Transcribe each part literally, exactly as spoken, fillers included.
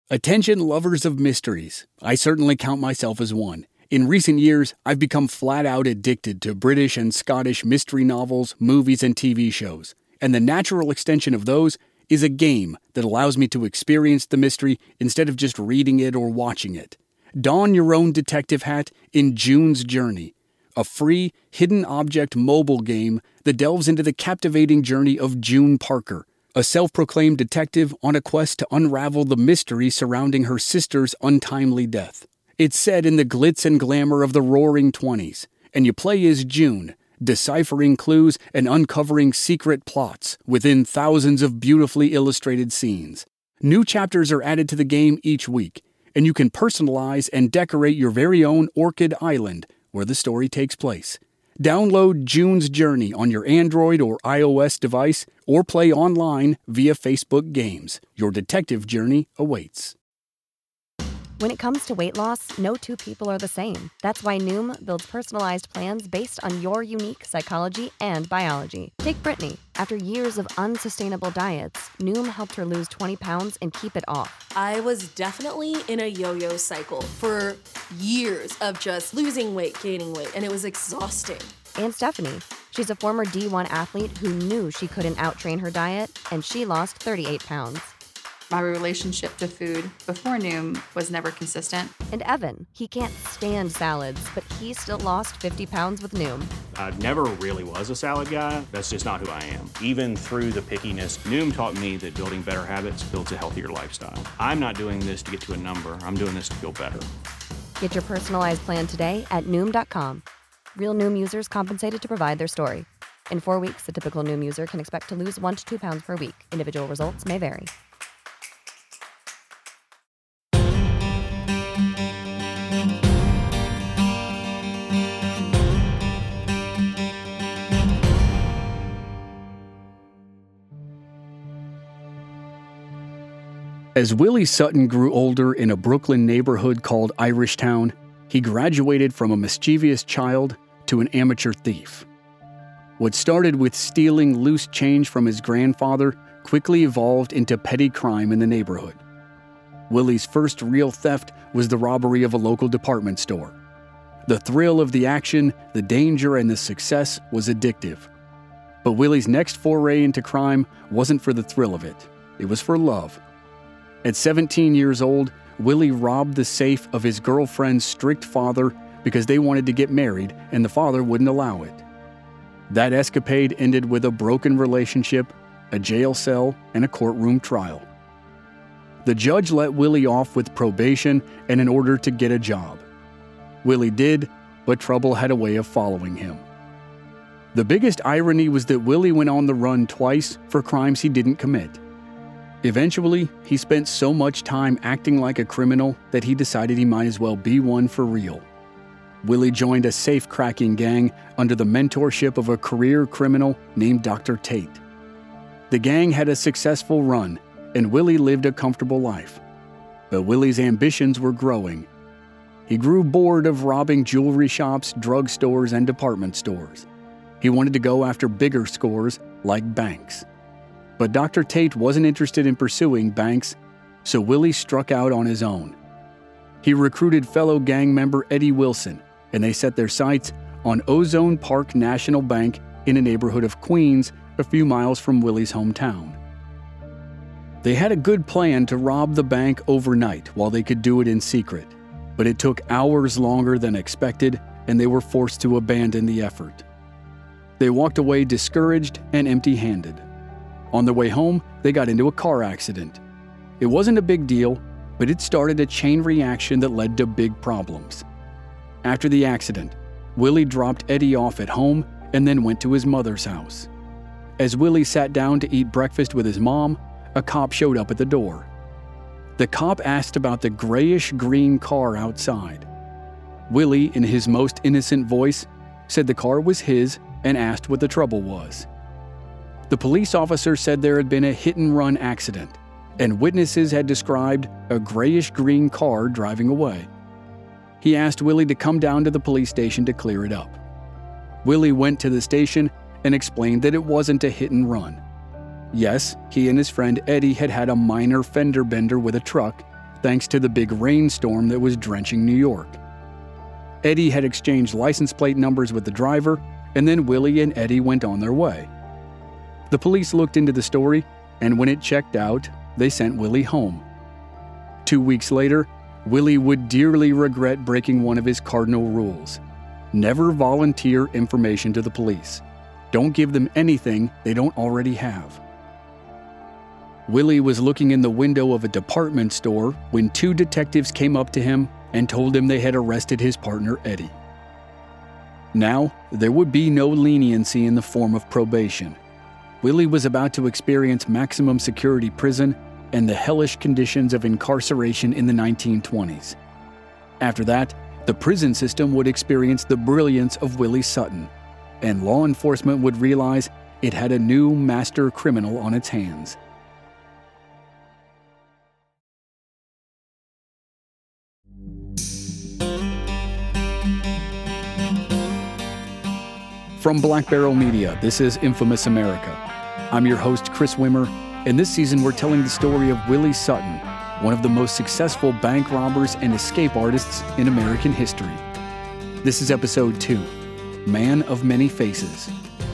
Attention lovers of mysteries. I certainly count myself as one. In recent years, I've become flat out addicted to British and Scottish mystery novels, movies, and T V shows. And the natural extension of those is a game that allows me to experience the mystery instead of just reading it or watching it. Don your own detective hat in June's Journey, a free, hidden object mobile game that delves into the captivating journey of June Parker, a self-proclaimed detective on a quest to unravel the mystery surrounding her sister's untimely death. It's set in the glitz and glamour of the Roaring Twenties, and you play as June, deciphering clues and uncovering secret plots within thousands of beautifully illustrated scenes. New chapters are added to the game each week, and you can personalize and decorate your very own Orchid Island, where the story takes place. Download June's Journey on your Android or iOS device, or play online via Facebook Games. Your detective journey awaits. When it comes to weight loss, no two people are the same. That's why Noom builds personalized plans based on your unique psychology and biology. Take Brittany. After years of unsustainable diets, Noom helped her lose twenty pounds and keep it off. I was definitely in a yo-yo cycle for years of just losing weight, gaining weight, and it was exhausting. And Stephanie. She's a former D one athlete who knew she couldn't outtrain her diet, and she lost thirty-eight pounds. My relationship to food before Noom was never consistent. And Evan, he can't stand salads, but he still lost fifty pounds with Noom. I never really was a salad guy. That's just not who I am. Even through the pickiness, Noom taught me that building better habits builds a healthier lifestyle. I'm not doing this to get to a number. I'm doing this to feel better. Get your personalized plan today at Noom dot com. Real Noom users compensated to provide their story. In four weeks, the typical Noom user can expect to lose one to two pounds per week. Individual results may vary. As Willie Sutton grew older in a Brooklyn neighborhood called Irishtown, he graduated from a mischievous child to an amateur thief. What started with stealing loose change from his grandfather quickly evolved into petty crime in the neighborhood. Willie's first real theft was the robbery of a local department store. The thrill of the action, the danger, and the success was addictive. But Willie's next foray into crime wasn't for the thrill of it. It was for love. At seventeen years old, Willie robbed the safe of his girlfriend's strict father because they wanted to get married and the father wouldn't allow it. That escapade ended with a broken relationship, a jail cell, and a courtroom trial. The judge let Willie off with probation and in order to get a job. Willie did, but trouble had a way of following him. The biggest irony was that Willie went on the run twice for crimes he didn't commit. Eventually, he spent so much time acting like a criminal that he decided he might as well be one for real. Willie joined a safe-cracking gang under the mentorship of a career criminal named Doctor Tate. The gang had a successful run, and Willie lived a comfortable life. But Willie's ambitions were growing. He grew bored of robbing jewelry shops, drugstores, and department stores. He wanted to go after bigger scores like banks. But Doctor Tate wasn't interested in pursuing banks, so Willie struck out on his own. He recruited fellow gang member Eddie Wilson, and they set their sights on Ozone Park National Bank in a neighborhood of Queens, a few miles from Willie's hometown. They had a good plan to rob the bank overnight while they could do it in secret, but it took hours longer than expected, and they were forced to abandon the effort. They walked away discouraged and empty-handed. On their way home, they got into a car accident. It wasn't a big deal, but it started a chain reaction that led to big problems. After the accident, Willie dropped Eddie off at home and then went to his mother's house. As Willie sat down to eat breakfast with his mom, a cop showed up at the door. The cop asked about the grayish-green car outside. Willie, in his most innocent voice, said the car was his and asked what the trouble was. The police officer said there had been a hit-and-run accident, and witnesses had described a grayish-green car driving away. He asked Willie to come down to the police station to clear it up. Willie went to the station and explained that it wasn't a hit-and-run. Yes, he and his friend Eddie had had a minor fender bender with a truck, thanks to the big rainstorm that was drenching New York. Eddie had exchanged license plate numbers with the driver, and then Willie and Eddie went on their way. The police looked into the story, and when it checked out, they sent Willie home. Two weeks later, Willie would dearly regret breaking one of his cardinal rules. Never volunteer information to the police. Don't give them anything they don't already have. Willie was looking in the window of a department store when two detectives came up to him and told him they had arrested his partner Eddie. Now, there would be no leniency in the form of probation. Willie was about to experience maximum security prison and the hellish conditions of incarceration in the nineteen twenties. After that, the prison system would experience the brilliance of Willie Sutton, and law enforcement would realize it had a new master criminal on its hands. From Black Barrel Media, this is Infamous America. I'm your host, Chris Wimmer, and this season we're telling the story of Willie Sutton, one of the most successful bank robbers and escape artists in American history. This is episode two, Man of Many Faces.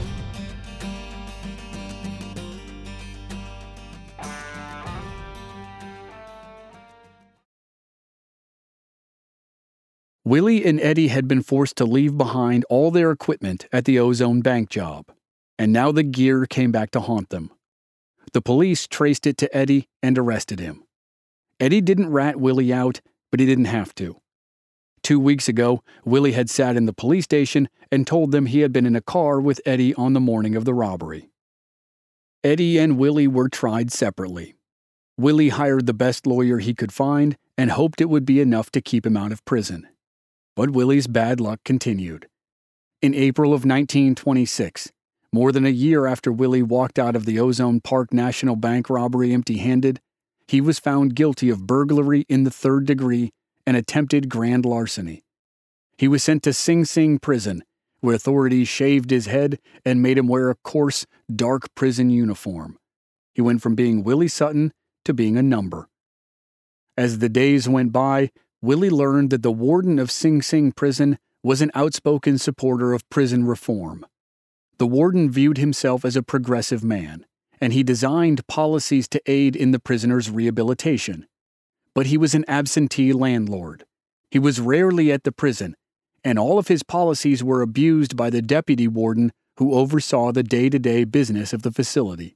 Willie and Eddie had been forced to leave behind all their equipment at the Ozone Bank job, and now the gear came back to haunt them. The police traced it to Eddie and arrested him. Eddie didn't rat Willie out, but he didn't have to. Two weeks ago, Willie had sat in the police station and told them he had been in a car with Eddie on the morning of the robbery. Eddie and Willie were tried separately. Willie hired the best lawyer he could find and hoped it would be enough to keep him out of prison. But Willie's bad luck continued. In April of nineteen twenty-six, more than a year after Willie walked out of the Ozone Park National Bank robbery empty-handed, he was found guilty of burglary in the third degree and attempted grand larceny. He was sent to Sing Sing prison, where authorities shaved his head and made him wear a coarse, dark prison uniform. He went from being Willie Sutton to being a number. As the days went by, Willie learned that the warden of Sing Sing prison was an outspoken supporter of prison reform. The warden viewed himself as a progressive man, and he designed policies to aid in the prisoners' rehabilitation. But he was an absentee landlord. He was rarely at the prison, and all of his policies were abused by the deputy warden who oversaw the day-to-day business of the facility.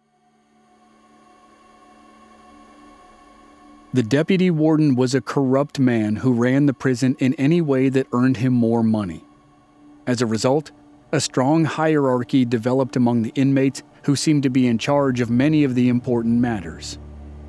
The deputy warden was a corrupt man who ran the prison in any way that earned him more money. As a result, a strong hierarchy developed among the inmates who seemed to be in charge of many of the important matters.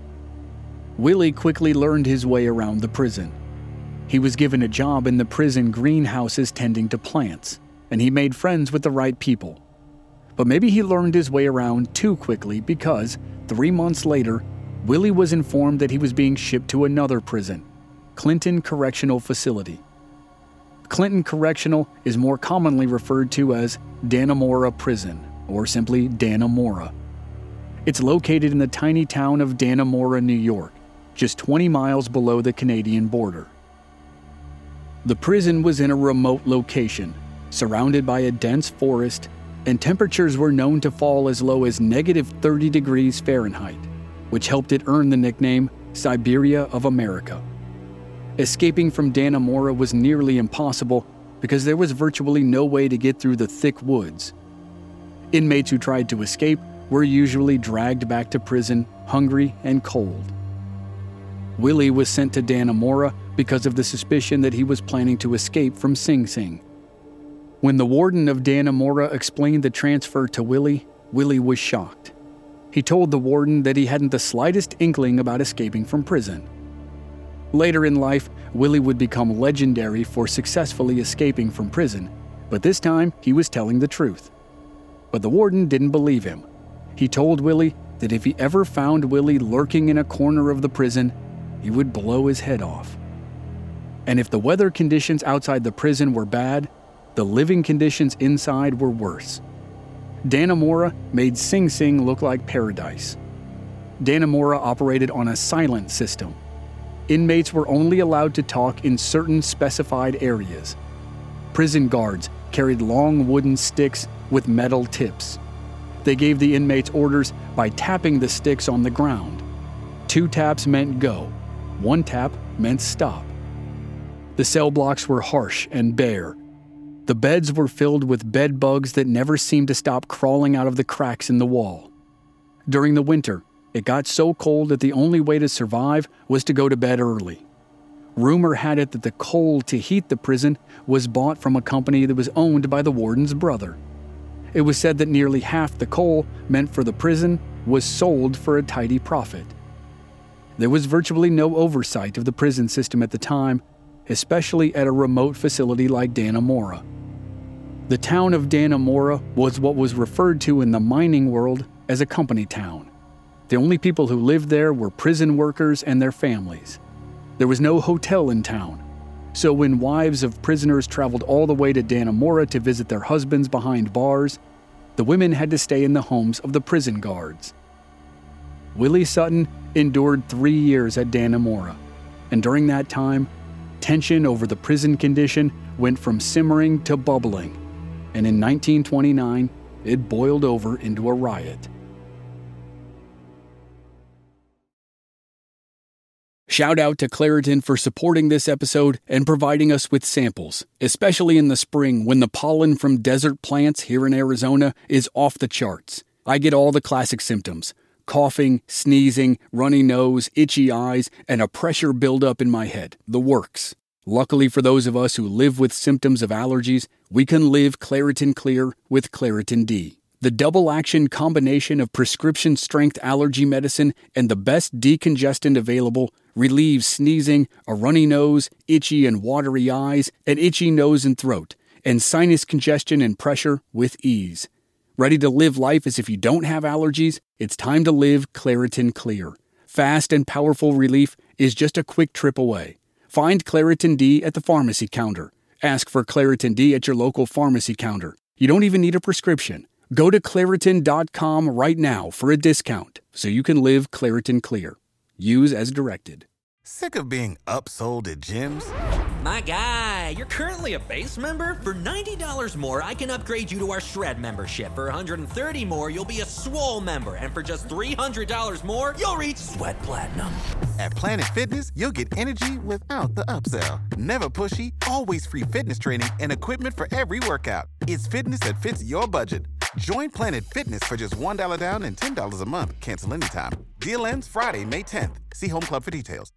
Willie quickly learned his way around the prison. He was given a job in the prison greenhouses tending to plants, and he made friends with the right people. But maybe he learned his way around too quickly because, three months later, Willie was informed that he was being shipped to another prison, Clinton Correctional Facility. Clinton Correctional is more commonly referred to as Dannemora Prison, or simply Dannemora. It's located in the tiny town of Dannemora, New York, just twenty miles below the Canadian border. The prison was in a remote location, surrounded by a dense forest, and temperatures were known to fall as low as negative thirty degrees Fahrenheit, which helped it earn the nickname Siberia of America. Escaping from Dannemora was nearly impossible because there was virtually no way to get through the thick woods. Inmates who tried to escape were usually dragged back to prison, hungry and cold. Willie was sent to Dannemora because of the suspicion that he was planning to escape from Sing Sing. When the warden of Dannemora explained the transfer to Willie, Willie was shocked. He told the warden that he hadn't the slightest inkling about escaping from prison. Later in life, Willie would become legendary for successfully escaping from prison, but this time he was telling the truth. But the warden didn't believe him. He told Willie that if he ever found Willie lurking in a corner of the prison, he would blow his head off. And if the weather conditions outside the prison were bad, the living conditions inside were worse. Dannemora made Sing Sing look like paradise. Dannemora operated on a silent system. inmates were only allowed to talk in certain specified areas. Prison guards carried long wooden sticks with metal tips. They gave the inmates orders by tapping the sticks on the ground. Two taps meant go. One tap meant stop. The cell blocks were harsh and bare. The beds were filled with bed bugs that never seemed to stop crawling out of the cracks in the wall. During the winter, it got so cold that the only way to survive was to go to bed early. Rumor had it that the coal to heat the prison was bought from a company that was owned by the warden's brother. It was said that nearly half the coal meant for the prison was sold for a tidy profit. There was virtually no oversight of the prison system at the time, especially at a remote facility like Dannemora. The town of Dannemora was what was referred to in the mining world as a company town. The only people who lived there were prison workers and their families. There was no hotel in town, so when wives of prisoners traveled all the way to Dannemora to visit their husbands behind bars, the women had to stay in the homes of the prison guards. Willie Sutton endured three years at Dannemora, and during that time, tension over the prison condition went from simmering to bubbling, and in nineteen twenty-nine, it boiled over into a riot. Shout out to Claritin for supporting this episode and providing us with samples, especially in the spring when the pollen from desert plants here in Arizona is off the charts. I get all the classic symptoms: coughing, sneezing, runny nose, itchy eyes, and a pressure buildup in my head. The works. Luckily for those of us who live with symptoms of allergies, we can live Claritin Clear with Claritin D. The double-action combination of prescription-strength allergy medicine and the best decongestant available relieves sneezing, a runny nose, itchy and watery eyes, an itchy nose and throat, and sinus congestion and pressure with ease. Ready to live life as if you don't have allergies? It's time to live Claritin Clear. Fast and powerful relief is just a quick trip away. Find Claritin D at the pharmacy counter. Ask for Claritin D at your local pharmacy counter. You don't even need a prescription. Go to Claritin dot com right now for a discount so you can live Claritin Clear. Use as directed. Sick of being upsold at gyms? My guy, you're currently a base member. For ninety dollars more, I can upgrade you to our Shred membership. For one hundred thirty dollars more, you'll be a Swole member. And for just three hundred dollars more, you'll reach Sweat Platinum. At Planet Fitness, you'll get energy without the upsell. Never pushy, always free fitness training and equipment for every workout. It's fitness that fits your budget. Join Planet Fitness for just one dollar down and ten dollars a month. Cancel anytime. Deal ends Friday, May tenth. See Home Club for details.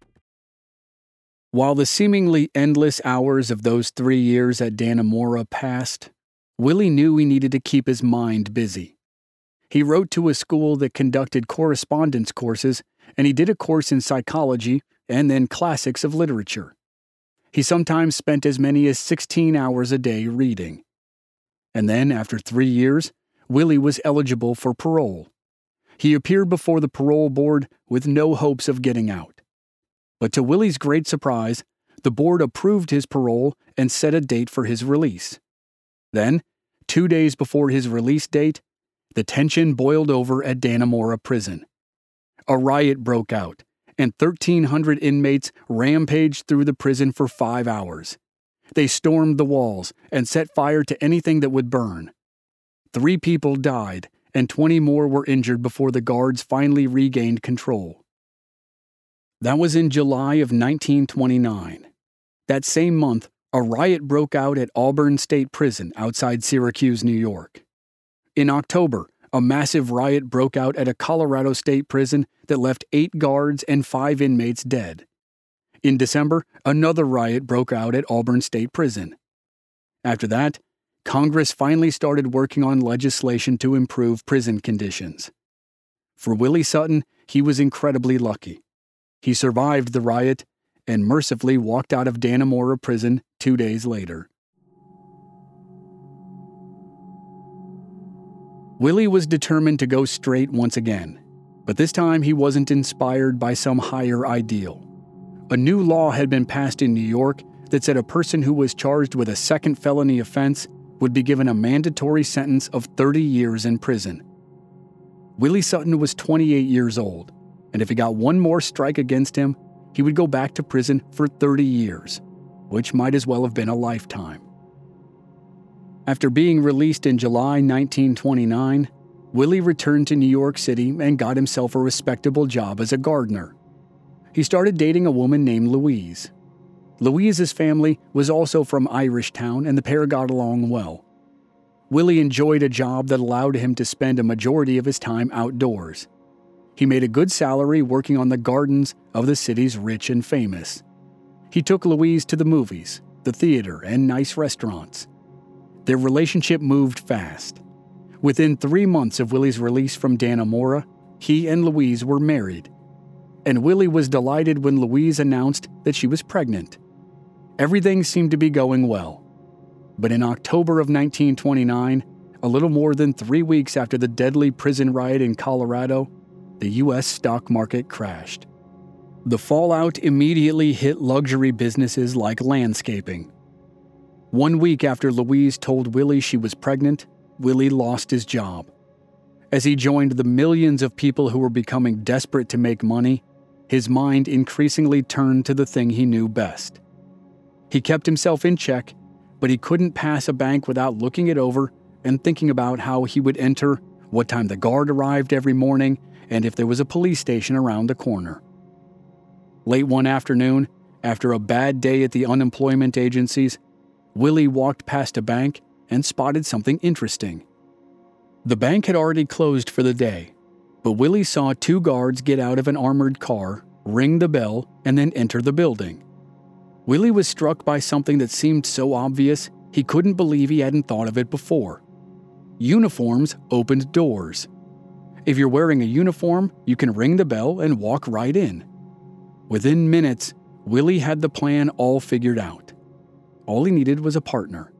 While the seemingly endless hours of those three years at Dannemora passed, Willie knew he needed to keep his mind busy. He wrote to a school that conducted correspondence courses, and he did a course in psychology and then classics of literature. He sometimes spent as many as sixteen hours a day reading. And then, after three years, Willie was eligible for parole. He appeared before the parole board with no hopes of getting out. But to Willie's great surprise, the board approved his parole and set a date for his release. Then, two days before his release date, the tension boiled over at Dannemora Prison. A riot broke out, and thirteen hundred inmates rampaged through the prison for five hours. They stormed the walls and set fire to anything that would burn. Three people died, and twenty more were injured before the guards finally regained control. That was in July of nineteen twenty-nine. That same month, a riot broke out at Auburn State Prison outside Syracuse, New York. In October, a massive riot broke out at a Colorado State prison that left eight guards and five inmates dead. In December, another riot broke out at Auburn State Prison. After that, Congress finally started working on legislation to improve prison conditions. For Willie Sutton, he was incredibly lucky. He survived the riot and mercifully walked out of Dannemora Prison two days later. Willie was determined to go straight once again, but this time he wasn't inspired by some higher ideal. A new law had been passed in New York that said a person who was charged with a second felony offense would be given a mandatory sentence of thirty years in prison. Willie Sutton was twenty-eight years old, and if he got one more strike against him, he would go back to prison for thirty years, which might as well have been a lifetime. After being released in July nineteen twenty-nine, Willie returned to New York City and got himself a respectable job as a gardener. He started dating a woman named Louise. Louise's family was also from Irishtown, and the pair got along well. Willie enjoyed a job that allowed him to spend a majority of his time outdoors. He made a good salary working on the gardens of the city's rich and famous. He took Louise to the movies, the theater, and nice restaurants. Their relationship moved fast. Within three months of Willie's release from Dannemora, he and Louise were married. And Willie was delighted when Louise announced that she was pregnant. Everything seemed to be going well. But in October of nineteen twenty-nine, a little more than three weeks after the deadly prison riot in Colorado, the U S stock market crashed. The fallout immediately hit luxury businesses like landscaping. One week after Louise told Willie she was pregnant, Willie lost his job. As he joined the millions of people who were becoming desperate to make money, his mind increasingly turned to the thing he knew best. He kept himself in check, but he couldn't pass a bank without looking it over and thinking about how he would enter, what time the guard arrived every morning, and if there was a police station around the corner. Late one afternoon, after a bad day at the unemployment agencies, Willie walked past a bank and spotted something interesting. The bank had already closed for the day, but Willie saw two guards get out of an armored car, ring the bell, and then enter the building. Willie was struck by something that seemed so obvious he couldn't believe he hadn't thought of it before. Uniforms opened doors. If you're wearing a uniform, you can ring the bell and walk right in. Within minutes, Willie had the plan all figured out. All he needed was a partner.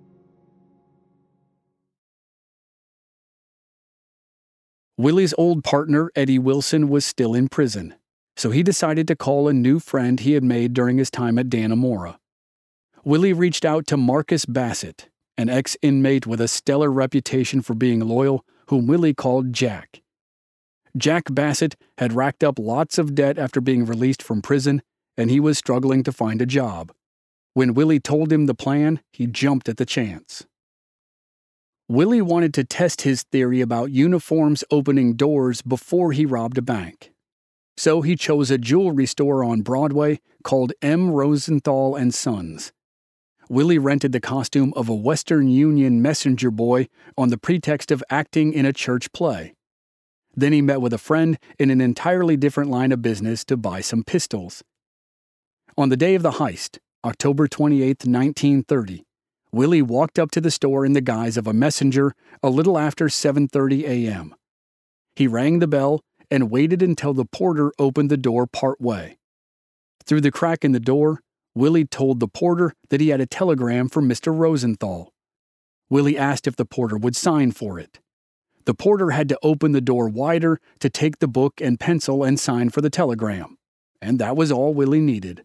Willie's old partner, Eddie Wilson, was still in prison, so he decided to call a new friend he had made during his time at Dannemora. Willie reached out to Marcus Bassett, an ex-inmate with a stellar reputation for being loyal, whom Willie called Jack. Jack Bassett had racked up lots of debt after being released from prison, and he was struggling to find a job. When Willie told him the plan, he jumped at the chance. Willie wanted to test his theory about uniforms opening doors before he robbed a bank. So he chose a jewelry store on Broadway called M. Rosenthal and Sons. Willie rented the costume of a Western Union messenger boy on the pretext of acting in a church play. Then he met with a friend in an entirely different line of business to buy some pistols. On the day of the heist, October twenty-eighth, nineteen thirty, Willie walked up to the store in the guise of a messenger a little after seven thirty a.m. He rang the bell and waited until the porter opened the door part way. Through the crack in the door, Willie told the porter that he had a telegram from Mister Rosenthal. Willie asked if the porter would sign for it. The porter had to open the door wider to take the book and pencil and sign for the telegram, and that was all Willie needed.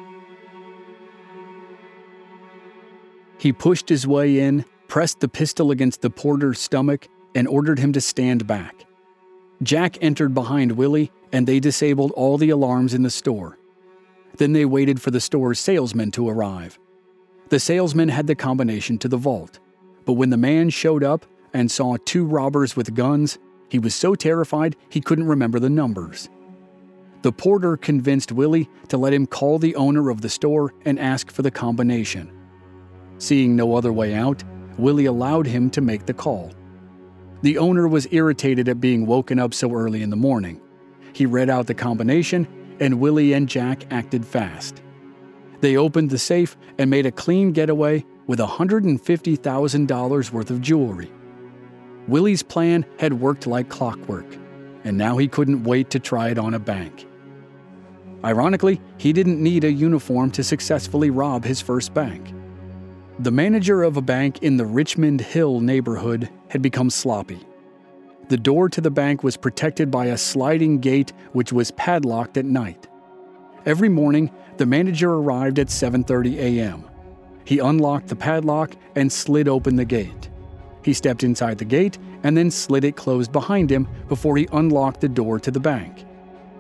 He pushed his way in, pressed the pistol against the porter's stomach, and ordered him to stand back. Jack entered behind Willie, and they disabled all the alarms in the store. Then they waited for the store's salesman to arrive. The salesman had the combination to the vault, but when the man showed up and saw two robbers with guns, he was so terrified he couldn't remember the numbers. The porter convinced Willie to let him call the owner of the store and ask for the combination. Seeing no other way out, Willie allowed him to make the call. The owner was irritated at being woken up so early in the morning. He read out the combination, and Willie and Jack acted fast. They opened the safe and made a clean getaway with one hundred fifty thousand dollars worth of jewelry. Willie's plan had worked like clockwork, and now he couldn't wait to try it on a bank. Ironically, he didn't need a uniform to successfully rob his first bank. The manager of a bank in the Richmond Hill neighborhood had become sloppy. The door to the bank was protected by a sliding gate which was padlocked at night. Every morning, the manager arrived at seven thirty a.m. He unlocked the padlock and slid open the gate. He stepped inside the gate and then slid it closed behind him before he unlocked the door to the bank.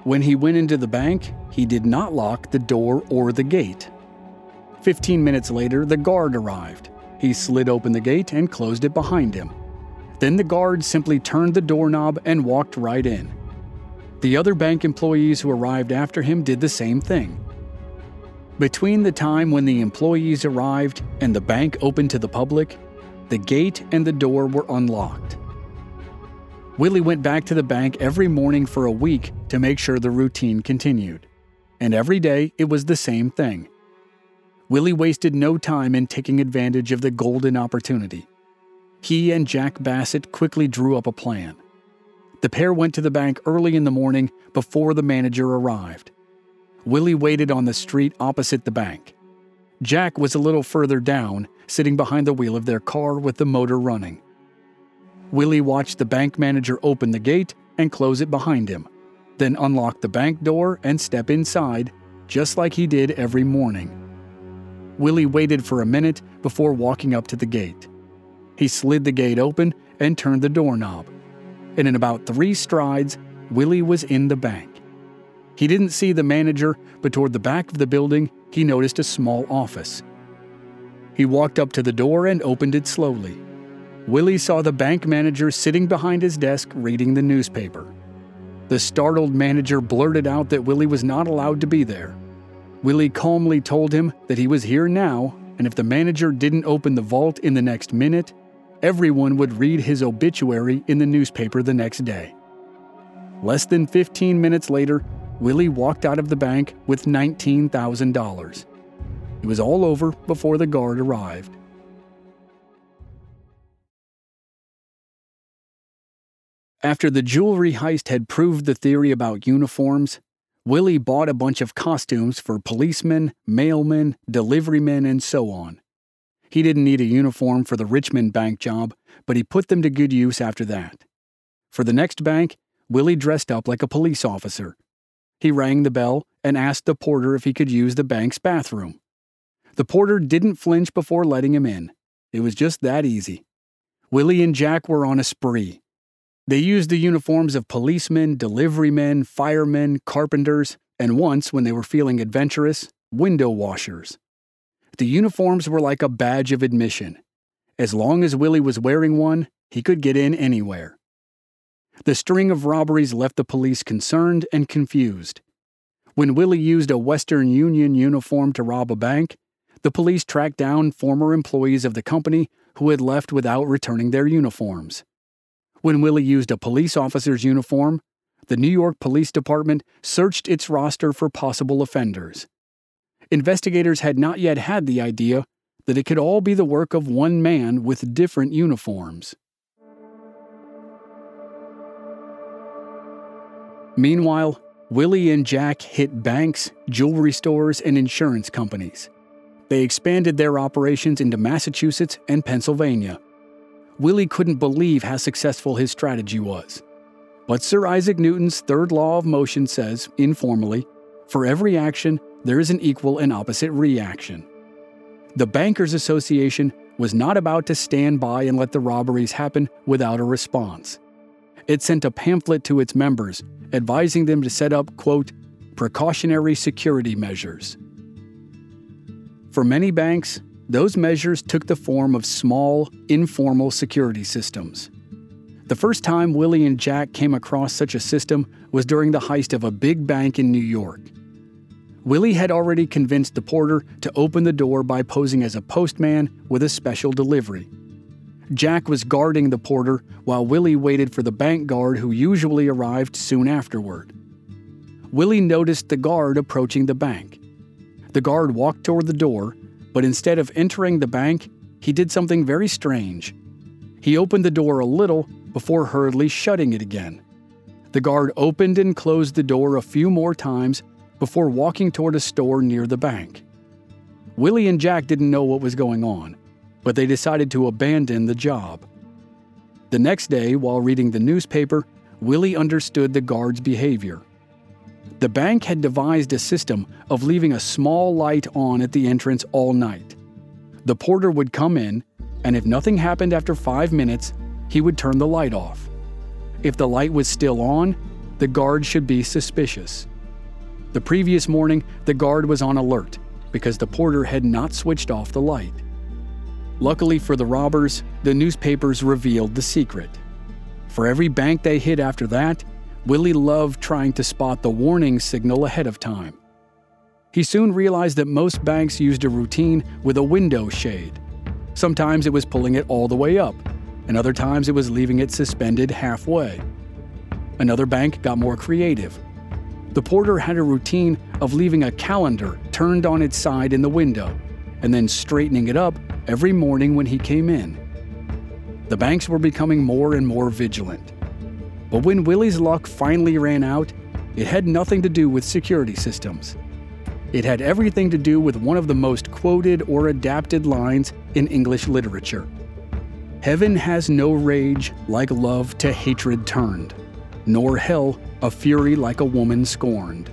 When he went into the bank, he did not lock the door or the gate. Fifteen minutes later, the guard arrived. He slid open the gate and closed it behind him. Then the guard simply turned the doorknob and walked right in. The other bank employees who arrived after him did the same thing. Between the time when the employees arrived and the bank opened to the public, the gate and the door were unlocked. Willie went back to the bank every morning for a week to make sure the routine continued. And every day it was the same thing. Willie wasted no time in taking advantage of the golden opportunity. He and Jack Bassett quickly drew up a plan. The pair went to the bank early in the morning before the manager arrived. Willie waited on the street opposite the bank. Jack was a little further down, sitting behind the wheel of their car with the motor running. Willie watched the bank manager open the gate and close it behind him, then unlock the bank door and step inside, just like he did every morning. Willie waited for a minute before walking up to the gate. He slid the gate open and turned the doorknob. And in about three strides, Willie was in the bank. He didn't see the manager, but toward the back of the building, he noticed a small office. He walked up to the door and opened it slowly. Willie saw the bank manager sitting behind his desk reading the newspaper. The startled manager blurted out that Willie was not allowed to be there. Willie calmly told him that he was here now, and if the manager didn't open the vault in the next minute, everyone would read his obituary in the newspaper the next day. Less than fifteen minutes later, Willie walked out of the bank with nineteen thousand dollars. It was all over before the guard arrived. After the jewelry heist had proved the theory about uniforms, Willie bought a bunch of costumes for policemen, mailmen, deliverymen, and so on. He didn't need a uniform for the Richmond bank job, but he put them to good use after that. For the next bank, Willie dressed up like a police officer. He rang the bell and asked the porter if he could use the bank's bathroom. The porter didn't flinch before letting him in. It was just that easy. Willie and Jack were on a spree. They used the uniforms of policemen, deliverymen, firemen, carpenters, and once, when they were feeling adventurous, window washers. The uniforms were like a badge of admission. As long as Willie was wearing one, he could get in anywhere. The string of robberies left the police concerned and confused. When Willie used a Western Union uniform to rob a bank, the police tracked down former employees of the company who had left without returning their uniforms. When Willie used a police officer's uniform, the New York Police Department searched its roster for possible offenders. Investigators had not yet had the idea that it could all be the work of one man with different uniforms. Meanwhile, Willie and Jack hit banks, jewelry stores, and insurance companies. They expanded their operations into Massachusetts and Pennsylvania. Willie couldn't believe how successful his strategy was. But Sir Isaac Newton's third law of motion says, informally, for every action, there is an equal and opposite reaction. The Bankers Association was not about to stand by and let the robberies happen without a response. It sent a pamphlet to its members, advising them to set up, quote, precautionary security measures. For many banks, those measures took the form of small, informal security systems. The first time Willie and Jack came across such a system was during the heist of a big bank in New York. Willie had already convinced the porter to open the door by posing as a postman with a special delivery. Jack was guarding the porter while Willie waited for the bank guard who usually arrived soon afterward. Willie noticed the guard approaching the bank. The guard walked toward the door, but instead of entering the bank, he did something very strange. He opened the door a little before hurriedly shutting it again. The guard opened and closed the door a few more times before walking toward a store near the bank. Willie and Jack didn't know what was going on, but they decided to abandon the job. The next day, while reading the newspaper, Willie understood the guard's behavior. The bank had devised a system of leaving a small light on at the entrance all night. The porter would come in, and if nothing happened after five minutes, he would turn the light off. If the light was still on, the guard should be suspicious. The previous morning, the guard was on alert because the porter had not switched off the light. Luckily for the robbers, the newspapers revealed the secret. For every bank they hit after that, Willie loved trying to spot the warning signal ahead of time. He soon realized that most banks used a routine with a window shade. Sometimes it was pulling it all the way up, and other times it was leaving it suspended halfway. Another bank got more creative. The porter had a routine of leaving a calendar turned on its side in the window, and then straightening it up every morning when he came in. The banks were becoming more and more vigilant. But when Willie's luck finally ran out, it had nothing to do with security systems. It had everything to do with one of the most quoted or adapted lines in English literature. Heaven has no rage like love to hatred turned, nor hell a fury like a woman scorned.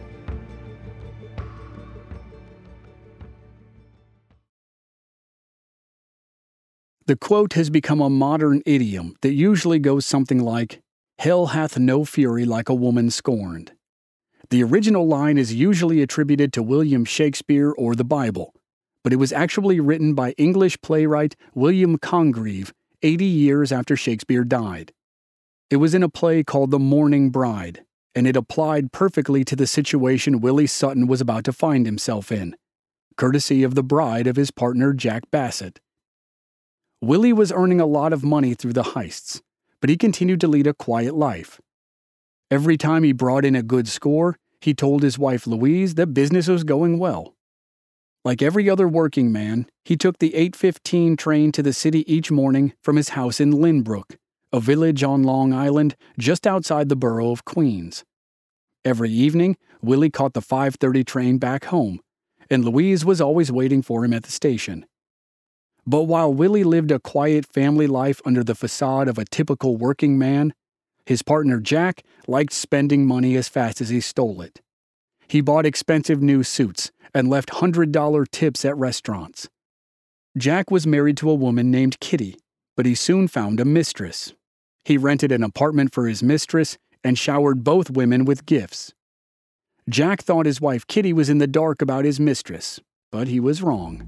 The quote has become a modern idiom that usually goes something like, "Hell hath no fury like a woman scorned." The original line is usually attributed to William Shakespeare or the Bible, but it was actually written by English playwright William Congreve eighty years after Shakespeare died. It was in a play called The Mourning Bride, and it applied perfectly to the situation Willie Sutton was about to find himself in, courtesy of the bride of his partner Jack Bassett. Willie was earning a lot of money through the heists, but he continued to lead a quiet life. Every time he brought in a good score, he told his wife Louise that business was going well. Like every other working man, he took the eight fifteen train to the city each morning from his house in Lynbrook, a village on Long Island just outside the borough of Queens. Every evening, Willie caught the five thirty train back home, and Louise was always waiting for him at the station. But while Willie lived a quiet family life under the facade of a typical working man, his partner Jack liked spending money as fast as he stole it. He bought expensive new suits and left one hundred dollar tips at restaurants. Jack was married to a woman named Kitty, but he soon found a mistress. He rented an apartment for his mistress and showered both women with gifts. Jack thought his wife Kitty was in the dark about his mistress, but he was wrong.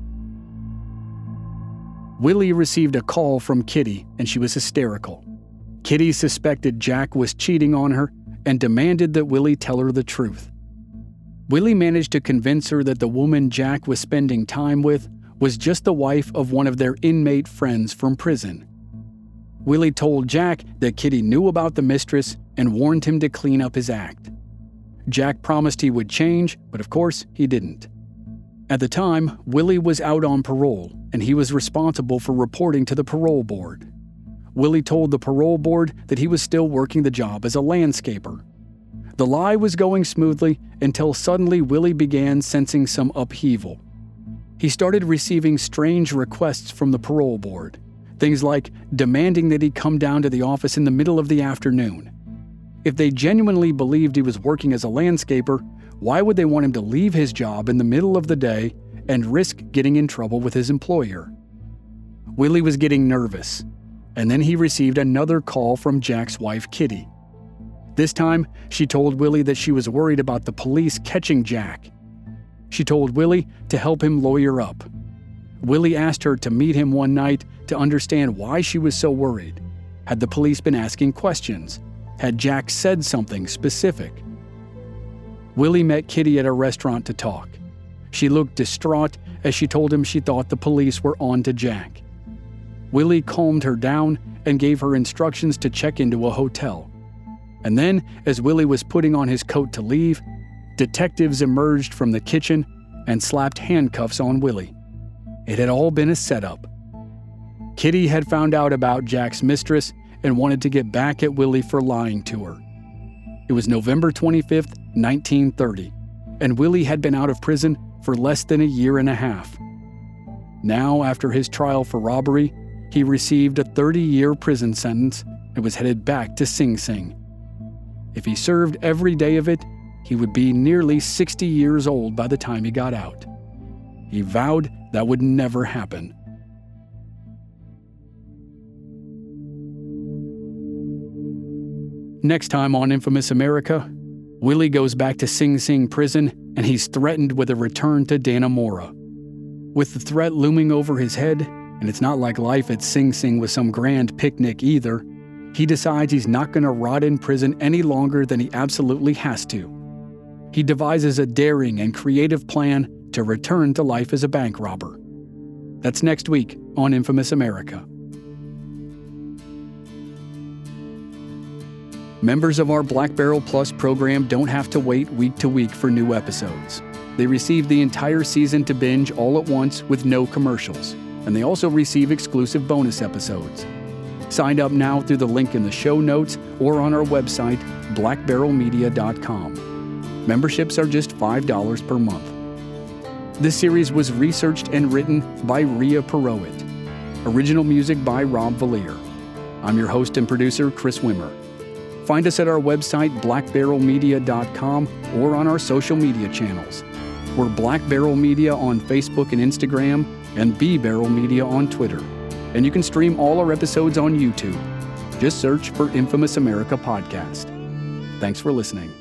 Willie received a call from Kitty, and she was hysterical. Kitty suspected Jack was cheating on her and demanded that Willie tell her the truth. Willie managed to convince her that the woman Jack was spending time with was just the wife of one of their inmate friends from prison. Willie told Jack that Kitty knew about the mistress and warned him to clean up his act. Jack promised he would change, but of course he didn't. At the time, Willie was out on parole, and he was responsible for reporting to the parole board. Willie told the parole board that he was still working the job as a landscaper. The lie was going smoothly until suddenly Willie began sensing some upheaval. He started receiving strange requests from the parole board, things like demanding that he come down to the office in the middle of the afternoon. If they genuinely believed he was working as a landscaper, why would they want him to leave his job in the middle of the day and risk getting in trouble with his employer? Willie was getting nervous, and then he received another call from Jack's wife, Kitty. This time, she told Willie that she was worried about the police catching Jack. She told Willie to help him lawyer up. Willie asked her to meet him one night to understand why she was so worried. Had the police been asking questions? Had Jack said something specific? Willie met Kitty at a restaurant to talk. She looked distraught as she told him she thought the police were on to Jack. Willie calmed her down and gave her instructions to check into a hotel. And then, as Willie was putting on his coat to leave, detectives emerged from the kitchen and slapped handcuffs on Willie. It had all been a setup. Kitty had found out about Jack's mistress and wanted to get back at Willie for lying to her. It was November twenty-fifth, nineteen thirty, and Willie had been out of prison for less than a year and a half. Now, after his trial for robbery, he received a thirty-year prison sentence and was headed back to Sing Sing. If he served every day of it, he would be nearly sixty years old by the time he got out. He vowed that would never happen. Next time on Infamous America, Willie goes back to Sing Sing prison and he's threatened with a return to Dannemora. With the threat looming over his head, and it's not like life at Sing Sing was some grand picnic either, he decides he's not going to rot in prison any longer than he absolutely has to. He devises a daring and creative plan to return to life as a bank robber. That's next week on Infamous America. Members of our Black Barrel Plus program don't have to wait week to week for new episodes. They receive the entire season to binge all at once with no commercials, and they also receive exclusive bonus episodes. Sign up now through the link in the show notes or on our website, black barrel media dot com. Memberships are just five dollars per month. This series was researched and written by Rhea Perowit. Original music by Rob Valier. I'm your host and producer, Chris Wimmer. Find us at our website, black barrel media dot com, or on our social media channels. We're Black Barrel Media on Facebook and Instagram, and B Barrel Media on Twitter. And you can stream all our episodes on YouTube. Just search for Infamous America Podcast. Thanks for listening.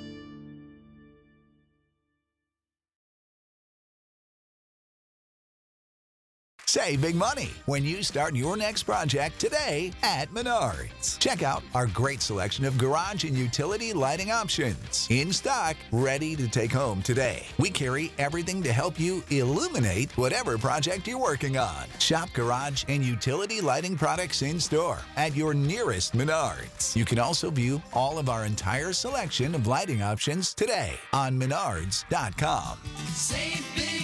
Save big money when you start your next project today at Menards. Check out our great selection of garage and utility lighting options. In stock, ready to take home today. We carry everything to help you illuminate whatever project you're working on. Shop garage and utility lighting products in store at your nearest Menards. You can also view all of our entire selection of lighting options today on menards dot com. Save big.